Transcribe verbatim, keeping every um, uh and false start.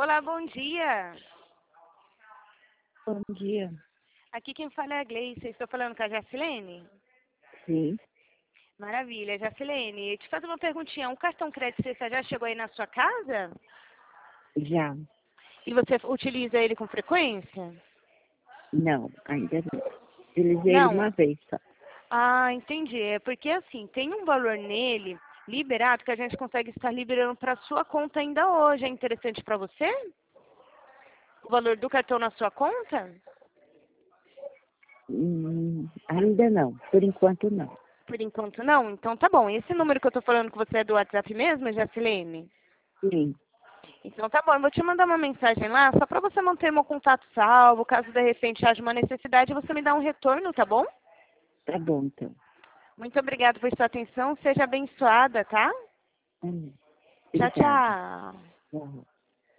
Olá, bom dia. Bom dia. Aqui quem fala é a Gleice. Estou falando com a Jacilene? Sim, Maravilha. Jacilene, te fazer uma perguntinha. Um cartão crédito Cesta já chegou aí na sua casa? já. E você utiliza ele com frequência? Não, ainda não. Utilizei ele Não? uma vez só. Ah, entendi. É porque assim, tem um valor nele liberado que a gente consegue estar liberando para sua conta ainda hoje. É interessante para você? O valor do cartão na sua conta? Hum, ainda não. Por enquanto, não. Por enquanto não? Então tá bom. Esse número que eu tô falando com você é do WhatsApp mesmo, Jacilene? Sim, Então tá bom, eu vou te mandar uma mensagem lá, só para você manter meu contato salvo, caso de repente haja uma necessidade, você me dá um retorno, tá bom? tá bom, então. Muito obrigada por sua atenção, seja abençoada, tá? Amém. Tchau, Obrigada. tchau. Tchau.